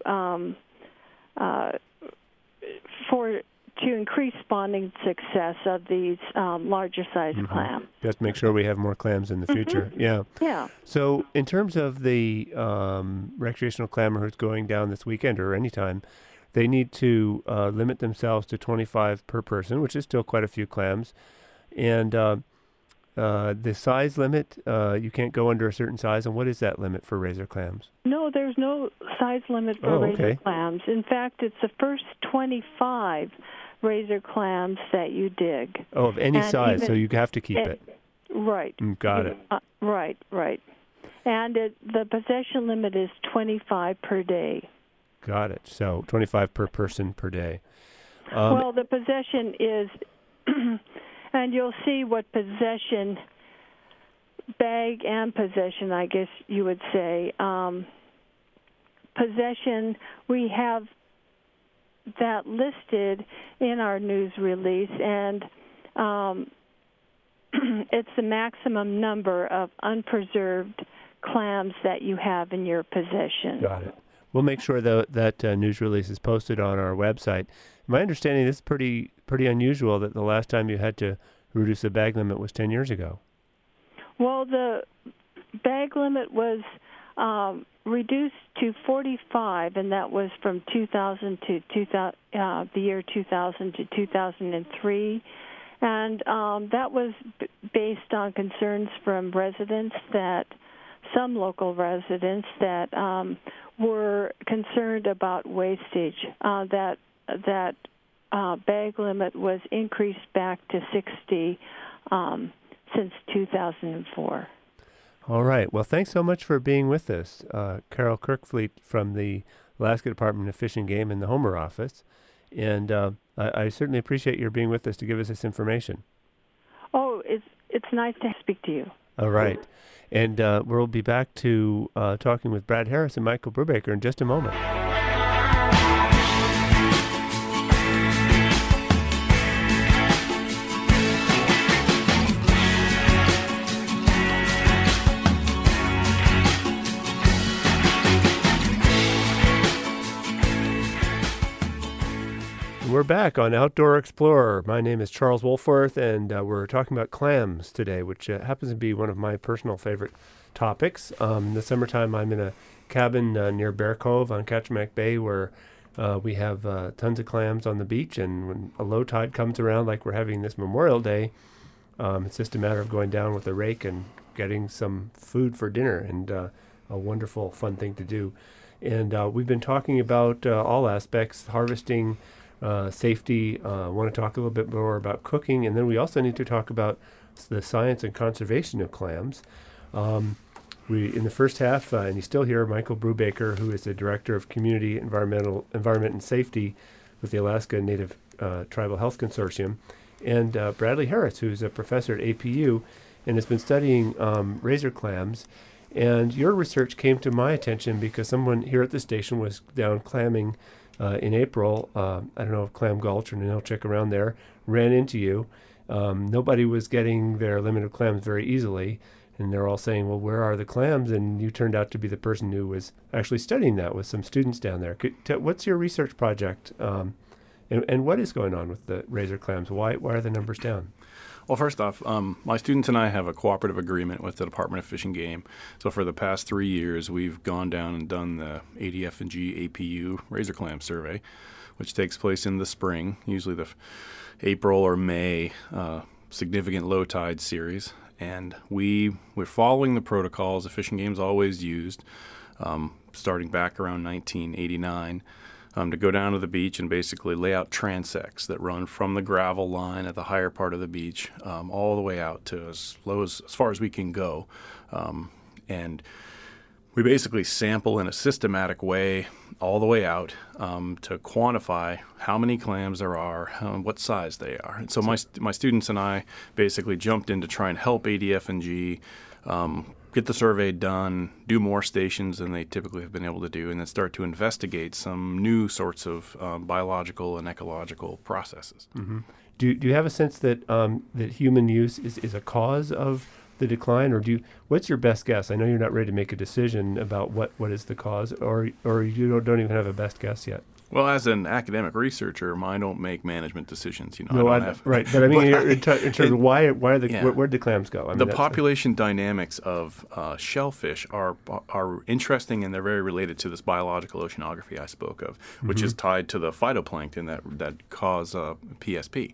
Speaker 6: increase spawning success of these larger sized clams.
Speaker 1: Just make sure we have more clams in the future. Yeah. So in terms of the recreational clammer going down this weekend or anytime, they need to limit themselves to 25 per person, which is still quite a few clams. And the size limit, you can't go under a certain size. And what is that limit for razor clams?
Speaker 6: No, there's no size limit for razor clams. In fact, it's the first 25 razor clams that you dig.
Speaker 1: Oh, of any size, so you have to keep it.
Speaker 6: Right.
Speaker 1: Got it.
Speaker 6: Right. And the possession limit is 25 per day.
Speaker 1: Got it. So 25 per person per day.
Speaker 6: Well, the possession is, and you'll see what possession, bag and possession, I guess you would say. Possession, we have that listed in our news release, and it's the maximum number of unpreserved clams that you have in your possession.
Speaker 1: Got it. We'll make sure that news release is posted on our website. My understanding, this is pretty unusual that the last time you had to reduce the bag limit was 10 years ago.
Speaker 6: Well, the bag limit was reduced to 45, and that was from 2000 to the year 2000 to 2003, and that was based on concerns from some local residents that were concerned about wastage. That bag limit was increased back to 60 since 2004.
Speaker 1: All right. Well, thanks so much for being with us, Carol Kirkfleet from the Alaska Department of Fish and Game in the Homer office. And I certainly appreciate your being with us to give us this information.
Speaker 6: Oh, it's nice to speak to you.
Speaker 1: All right. And we'll be back to talking with Brad Harris and Michael Brubaker in just a moment. We're back on Outdoor Explorer. My name is Charles Wolforth, and we're talking about clams today, which happens to be one of my personal favorite topics. In the summertime, I'm in a cabin near Bear Cove on Kachemak Bay where we have tons of clams on the beach, and when a low tide comes around like we're having this Memorial Day, it's just a matter of going down with a rake and getting some food for dinner, and a wonderful, fun thing to do. And we've been talking about all aspects, harvesting, safety. I want to talk a little bit more about cooking, and then we also need to talk about the science and conservation of clams. In the first half, and you still hear Michael Brubaker, who is the Director of Community Environment and Safety with the Alaska Native Tribal Health Consortium, and Bradley Harris, who's a professor at APU and has been studying razor clams. And your research came to my attention because someone here at the station was down clamming in April. I don't know if Clam Gulch or Ninilchik around there ran into you. Nobody was getting their limit of clams very easily, and they're all saying, well, where are the clams? And you turned out to be the person who was actually studying that with some students down there. What's your research project, and what is going on with the razor clams? Why are the numbers down?
Speaker 3: Well, first off, my students and I have a cooperative agreement with the Department of Fish and Game. So for the past 3 years, we've gone down and done the ADF&G APU razor clam survey, which takes place in the spring, usually the April or May significant low tide series. And we're following the protocols the Fish and Game's always used, starting back around 1989. to go down to the beach and basically lay out transects that run from the gravel line at the higher part of the beach all the way out to as far as we can go. And we basically sample in a systematic way all the way out to quantify how many clams there are, what size they are. And so my students and I basically jumped in to try and help ADF&G get the survey done, do more stations than they typically have been able to do, and then start to investigate some new sorts of biological and ecological processes.
Speaker 1: Mm-hmm. Do you have a sense that that human use is a cause of the decline, or what's your best guess? I know you're not ready to make a decision about what is the cause, or you don't even have a best guess yet.
Speaker 3: Well, as an academic researcher, I don't make management decisions.
Speaker 1: Right. But I mean, in terms of where'd the clams go? I mean,
Speaker 3: the population dynamics of shellfish are interesting, and they're very related to this biological oceanography I spoke of, which is tied to the phytoplankton that cause PSP.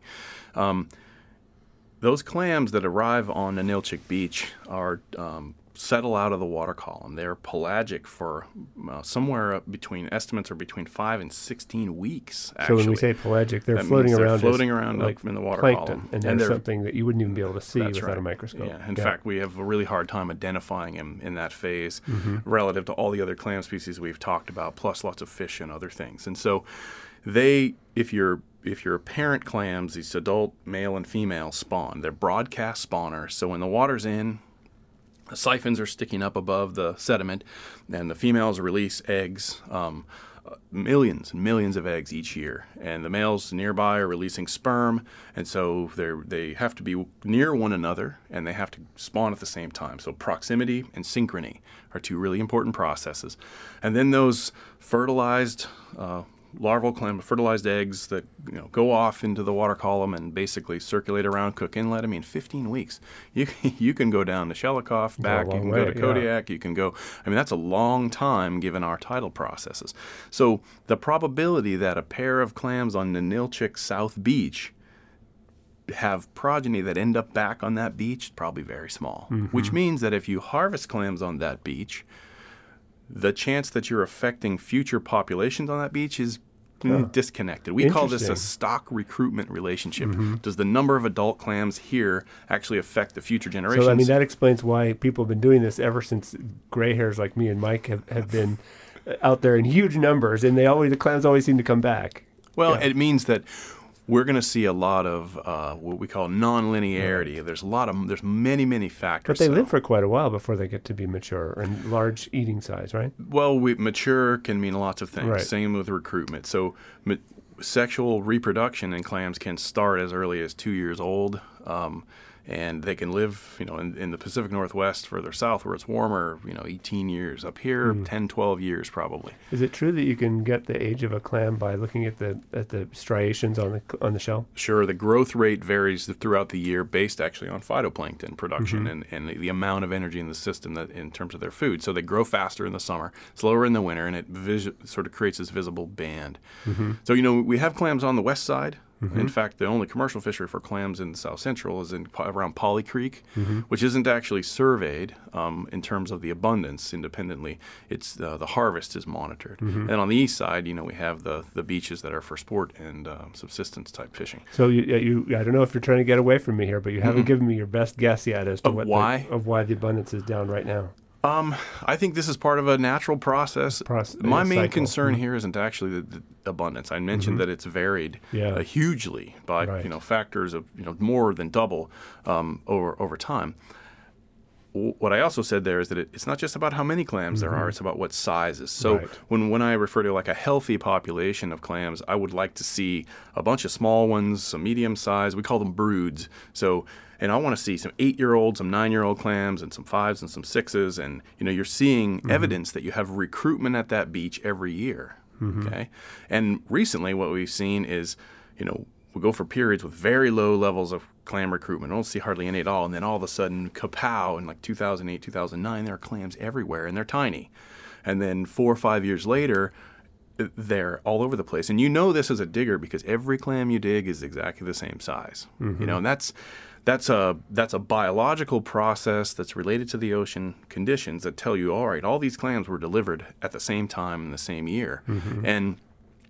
Speaker 3: Those clams that arrive on Ninilchik Beach are settle out of the water column. They're pelagic for somewhere between 5 and 16 weeks, actually.
Speaker 1: So when we say pelagic, they're floating around
Speaker 3: like up in the water
Speaker 1: plankton,
Speaker 3: column.
Speaker 1: and they're something that you wouldn't even be able to see without a microscope.
Speaker 3: Yeah. In fact, we have a really hard time identifying them in that phase relative to all the other clam species we've talked about, plus lots of fish and other things. And so if your parent clams, these adult male and female spawn, they're broadcast spawners. So when the water's in, the siphons are sticking up above the sediment, and the females release eggs, millions and millions of eggs each year. And the males nearby are releasing sperm, and so they have to be near one another, and they have to spawn at the same time. So proximity and synchrony are two really important processes. And then those fertilized larval clam, fertilized eggs that go off into the water column and basically circulate around Cook Inlet. I mean, 15 weeks. You can go down to Shelikof, back. You can go to Kodiak. You can go. I mean, that's a long time given our tidal processes. So the probability that a pair of clams on Ninilchik South Beach have progeny that end up back on that beach is probably very small. Which means that if you harvest clams on that beach, the chance that you're affecting future populations on that beach is disconnected. We call this a stock recruitment relationship. Does the number of adult clams here actually affect the future generations?
Speaker 1: So, I mean, that explains why people have been doing this ever since gray hairs like me and Mike have been out there in huge numbers, and the clams always seem to come back.
Speaker 3: Well, it means that we're going to see a lot of what we call nonlinearity. Right. There's many factors.
Speaker 1: But they live for quite a while before they get to be mature and large eating size, right?
Speaker 3: Well, mature can mean lots of things.
Speaker 1: Right.
Speaker 3: Same with recruitment. So sexual reproduction in clams can start as early as 2 years old. And they can live, in the Pacific Northwest, further south where it's warmer, 18 years. Up here, 10, 12 years probably.
Speaker 1: Is it true that you can get the age of a clam by looking at the striations on the shell?
Speaker 3: Sure. The growth rate varies throughout the year based actually on phytoplankton production and the amount of energy in the system that in terms of their food. So they grow faster in the summer, slower in the winter, and it sort of creates this visible band. So, we have clams on the west side. In fact, the only commercial fishery for clams in the South Central is around Polly Creek, which isn't actually surveyed in terms of the abundance independently. It's the harvest is monitored. And on the east side, we have the beaches that are for sport and subsistence type fishing.
Speaker 1: So I don't know if you're trying to get away from me here, but you haven't given me your best guess yet as to why the abundance is down right now.
Speaker 3: I think this is part of a natural process. My main concern here isn't actually the abundance. I mentioned that it's varied hugely by factors of more than double over time. What I also said there is that it's not just about how many clams there are; it's about what sizes. So when I refer to like a healthy population of clams, I would like to see a bunch of small ones, some medium size. We call them broods. And I want to see some 8-year-old, some 9-year-old clams, and some 5s and some 6s. And, you're seeing evidence that you have recruitment at that beach every year. Okay. And recently what we've seen is, we go for periods with very low levels of clam recruitment. I don't see hardly any at all. And then all of a sudden, kapow, in like 2008, 2009, there are clams everywhere, and they're tiny. And then 4 or 5 years later, they're all over the place. And this as a digger because every clam you dig is exactly the same size. And that's a biological process that's related to the ocean conditions that tell you, all right, all these clams were delivered at the same time in the same year. And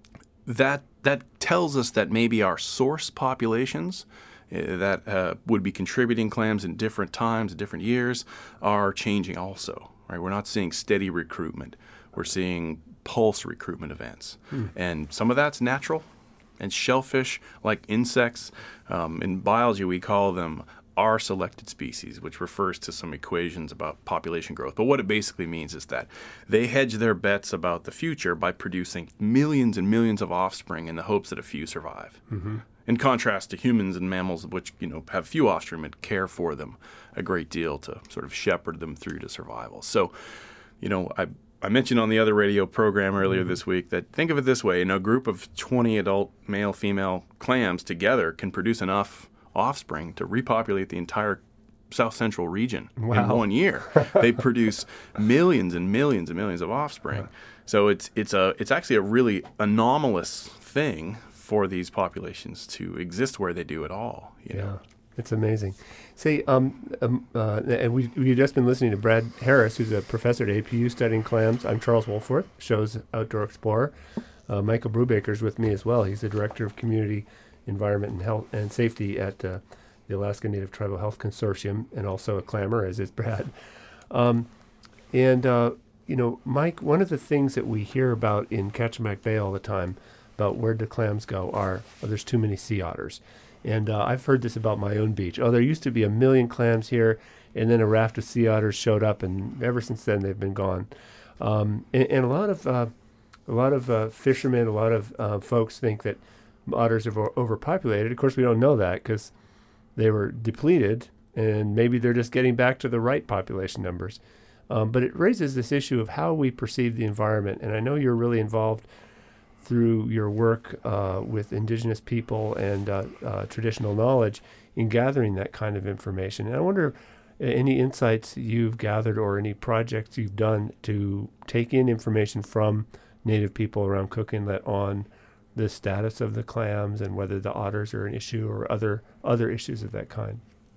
Speaker 3: that tells us that maybe our source populations that would be contributing clams in different times, different years, are changing also. Right? We're not seeing steady recruitment. We're seeing pulse recruitment events. And some of that's natural. And shellfish, like insects, in biology we call them R-selected species, which refers to some equations about population growth. But what it basically means is that they hedge their bets about the future by producing millions and millions of offspring in the hopes that a few survive. In contrast to humans and mammals, which have few offspring and care for them a great deal to sort of shepherd them through to survival. So, I mentioned on the other radio program earlier this week that think of it this way: a group of 20 adult male-female clams together can produce enough offspring to repopulate the entire South Central region in 1 year. They produce millions and millions and millions of offspring. So it's actually a really anomalous thing for these populations to exist where they do at all. You know?
Speaker 1: It's amazing. Say, and we've just been listening to Brad Harris, who's a professor at APU studying clams. I'm Charles Wolforth, show's Outdoor Explorer. Michael Brubaker's with me as well. He's the director of Community Environment and Health and Safety at the Alaska Native Tribal Health Consortium, and also a clammer, as is Brad. Mike, one of the things that we hear about in Kachemak Bay all the time about where do clams go are, there's too many sea otters. And I've heard this about my own beach. There used to be 1 million clams here, and then a raft of sea otters showed up, and ever since then they've been gone. And a lot of fishermen, a lot of folks think that otters are overpopulated. Of course, we don't know that because they were depleted, and maybe they're just getting back to the right population numbers. But it raises this issue of how we perceive the environment, and I know you're really involved through your work with indigenous people and traditional knowledge in gathering that kind of information. And I wonder any insights you've gathered or any projects you've done to take in information from Native people around Cook Inlet on the status of the clams and whether the otters are an issue or other issues of that kind.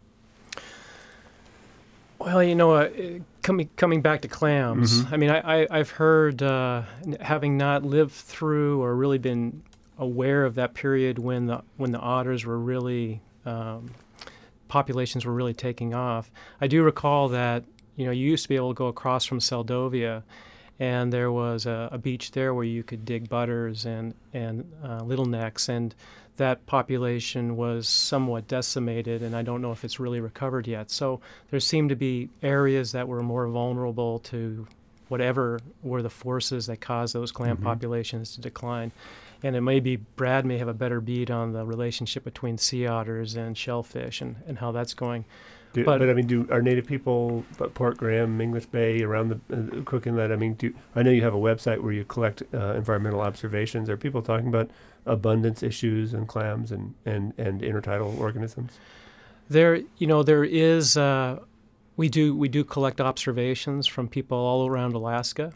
Speaker 2: Well, coming back to clams, I mean, I've heard, having not lived through or really been aware of that period when the otters were really, populations were really taking off. I do recall that, you used to be able to go across from Seldovia, and there was a beach there where you could dig butters and little necks, and that population was somewhat decimated, and I don't know if it's really recovered yet. So there seemed to be areas that were more vulnerable to whatever were the forces that caused those clam populations to decline. And it may be Brad may have a better bead on the relationship between sea otters and shellfish and how that's going. But I mean, do our Native people, Port Graham, English Bay, around the Cook Inlet, I mean, I know you have a website where you collect environmental observations. Are people talking about abundance issues and clams and intertidal organisms? There is. We do collect observations from people all around Alaska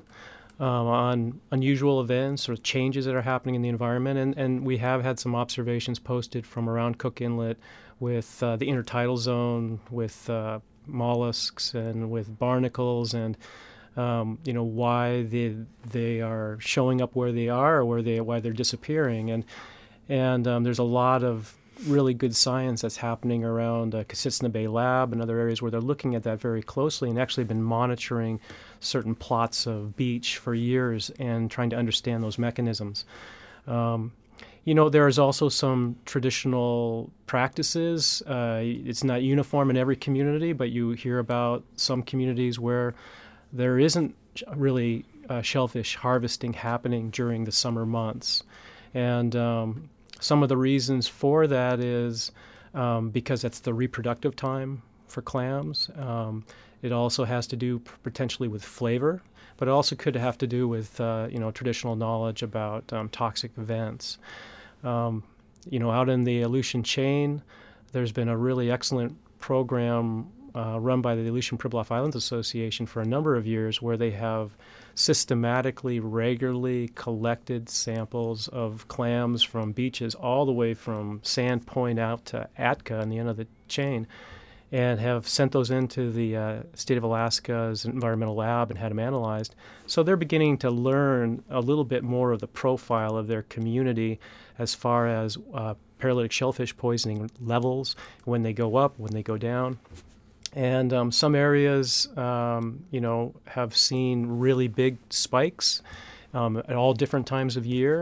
Speaker 2: on unusual events or changes that are happening in the environment, and we have had some observations posted from around Cook Inlet with the intertidal zone, with mollusks and with barnacles, and why they are showing up where they are, or why they're disappearing, and there's a lot of really good science that's happening around Kasutsina Bay Lab and other areas where they're looking at that very closely and actually been monitoring certain plots of beach for years and trying to understand those mechanisms. There is also some traditional practices. It's not uniform in every community, but you hear about some communities where there isn't really shellfish harvesting happening during the summer months. And some of the reasons for that is because that's the reproductive time for clams. It also has to do potentially with flavor, but it also could have to do with traditional knowledge about toxic events. Out in the Aleutian Chain, there's been a really excellent program run by the Aleutian Pribilof Islands Association for a number of years, where they have systematically, regularly collected samples of clams from beaches all the way from Sand Point out to Atka on the end of the chain. and have sent those into the state of Alaska's environmental lab and had them analyzed. So they're beginning to learn a little bit more of the profile of their community as far as paralytic shellfish poisoning levels, when they go up, when they go down. And some areas, have seen really big spikes at all different times of year.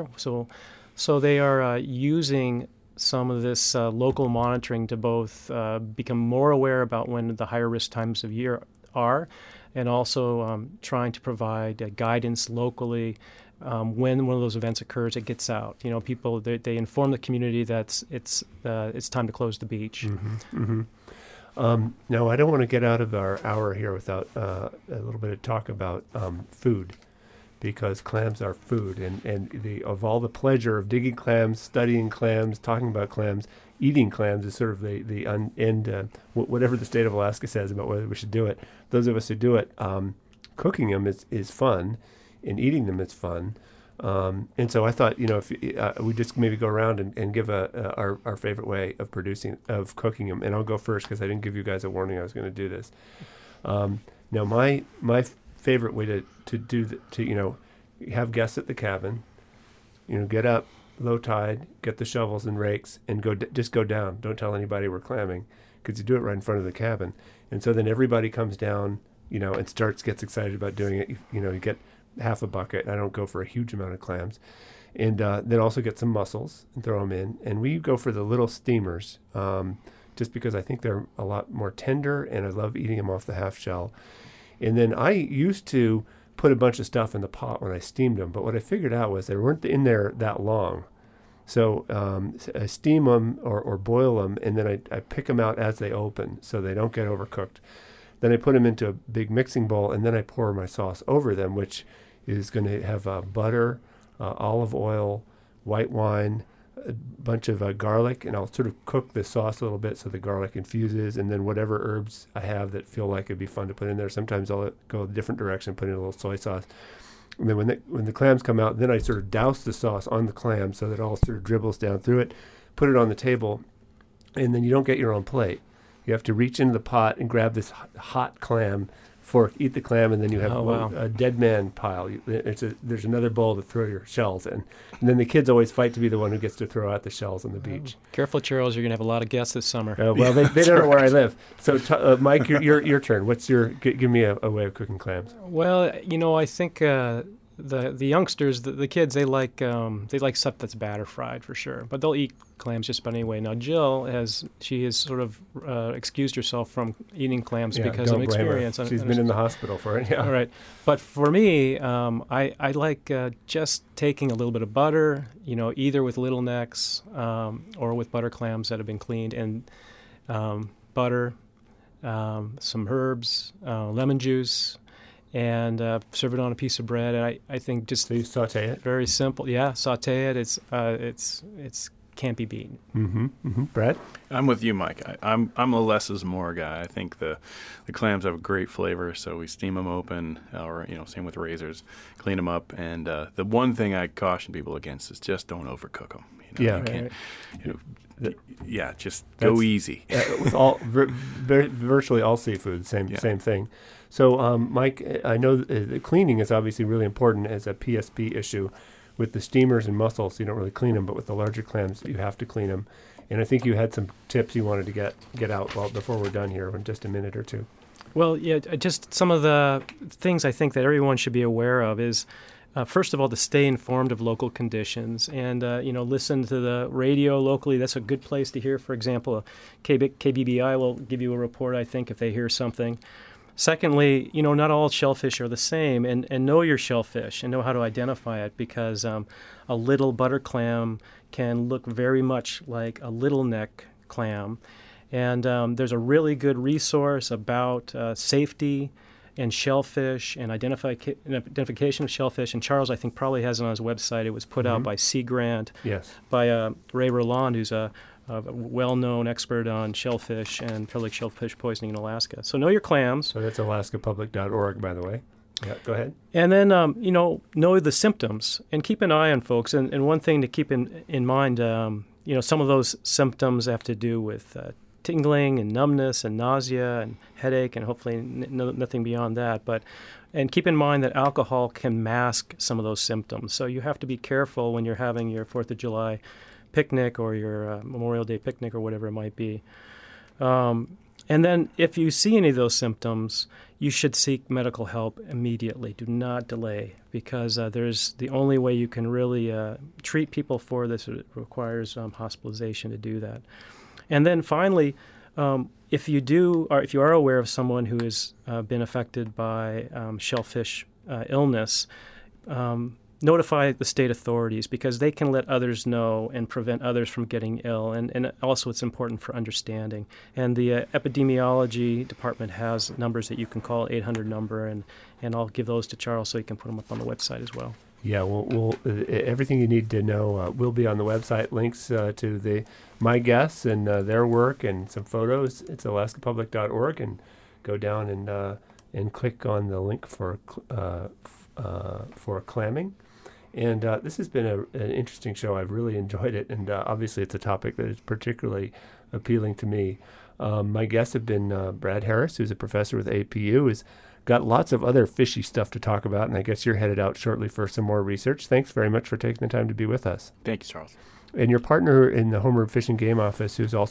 Speaker 2: So they are using some of this local monitoring to both become more aware about when the higher risk times of year are, and also trying to provide guidance locally when one of those events occurs. It gets out. People they inform the community that it's time to close the beach.
Speaker 1: Mm-hmm. Mm-hmm. Now, I don't want to get out of our hour here without a little bit of talk about food, because clams are food, and of all the pleasure of digging clams, studying clams, talking about clams, eating clams is sort of the end, whatever the state of Alaska says about whether we should do it. Those of us who do it, cooking them is fun, and eating them is fun. And so I thought, if we just maybe go around and give our favorite way of cooking them, and I'll go first because I didn't give you guys a warning I was going to do this. Now my favorite way to have guests at the cabin, get up, low tide, get the shovels and rakes, and just go down. Don't tell anybody we're clamming, because you do it right in front of the cabin, and so then everybody comes down, and gets excited about doing it. You get half a bucket. I don't go for a huge amount of clams, and then also get some mussels and throw them in. And we go for the little steamers, just because I think they're a lot more tender, and I love eating them off the half shell. And then I used to put a bunch of stuff in the pot when I steamed them, but what I figured out was they weren't in there that long. So I steam them or boil them, and then I pick them out as they open so they don't get overcooked. Then I put them into a big mixing bowl, and then I pour my sauce over them, which is going to have butter, olive oil, white wine, a bunch of garlic, and I'll sort of cook the sauce a little bit so the garlic infuses, and then whatever herbs I have that feel like it'd be fun to put in there. Sometimes I'll go a different direction, put in a little soy sauce. And then when the clams come out, then I sort of douse the sauce on the clam so that it all sort of dribbles down through it, put it on the table, and then you don't get your own plate. You have to reach into the pot and grab this hot clam, fork, eat the clam, and then you have a dead man pile. There's another bowl to throw your shells in. And then the kids always fight to be the one who gets to throw out the shells on the beach.
Speaker 2: Careful, Charles, you're going to have a lot of guests this summer.
Speaker 1: Well, they don't know where I live. So, Mike, your turn. Give me a way of cooking clams.
Speaker 2: Well, I think the youngsters, the kids, they like stuff that's batter fried for sure, but they'll eat clams just about anyway. Now Jill has sort of excused herself from eating clams because of experience.
Speaker 1: She's been in the hospital for it. Yeah.
Speaker 2: All right, but for me, I like just taking a little bit of butter, either with little necks or with butter clams that have been cleaned, and butter, some herbs, lemon juice, and serve it on a piece of bread. And I think just
Speaker 1: so you saute it.
Speaker 2: Very simple. Yeah, saute it. It's can't be beaten.
Speaker 1: Mm-hmm. Mm-hmm. Brad?
Speaker 3: I'm with you, Mike. I'm a less is more guy. I think the clams have a great flavor, so we steam them open, or same with razors, clean them up. And the one thing I caution people against is just don't overcook them.
Speaker 1: Yeah.
Speaker 3: You can't, just go easy.
Speaker 1: With virtually all seafood, same thing. So, Mike, I know the cleaning is obviously really important as a PSP issue. With the steamers and mussels, you don't really clean them, but with the larger clams, you have to clean them. And I think you had some tips you wanted to get out before we're done here in just a minute or two.
Speaker 2: Well, yeah, just some of the things I think that everyone should be aware of is, first of all, to stay informed of local conditions and, listen to the radio locally. That's a good place to hear. For example, KBBI will give you a report, I think, if they hear something. Secondly, not all shellfish are the same, and know your shellfish and know how to identify it, because a little butter clam can look very much like a little neck clam. And there's a really good resource about safety and shellfish and identification of shellfish. And Charles, I think, probably has it on his website. It was put out by Sea Grant, by Ray Roland, who's a well-known expert on shellfish and paralytic shellfish poisoning in Alaska. So know your clams.
Speaker 1: So that's alaskapublic.org, by the way. Yeah, go ahead.
Speaker 2: And then, know the symptoms and keep an eye on folks. And one thing to keep in mind, some of those symptoms have to do with tingling and numbness and nausea and headache, and hopefully nothing beyond that. And keep in mind that alcohol can mask some of those symptoms. So you have to be careful when you're having your 4th of July picnic or your Memorial Day picnic or whatever it might be. And then if you see any of those symptoms, you should seek medical help immediately. Do not delay, because there's the only way you can really treat people for this. It requires hospitalization to do that. And then finally, if you are aware of someone who has been affected by shellfish illness, notify the state authorities, because they can let others know and prevent others from getting ill. And also it's important for understanding. And the epidemiology department has numbers that you can call, 800 number, and I'll give those to Charles so he can put them up on the website as well.
Speaker 1: Yeah, we'll everything you need to know will be on the website. Links to my guests and their work and some photos. It's alaskapublic.org, and go down and click on the link for clamming. And this has been an interesting show. I've really enjoyed it, and obviously it's a topic that is particularly appealing to me. My guests have been Brad Harris, who's a professor with APU, who's got lots of other fishy stuff to talk about, and I guess you're headed out shortly for some more research. Thanks very much for taking the time to be with us.
Speaker 3: Thank you, Charles.
Speaker 1: And your partner in the Homer Fish and Game Office, who's also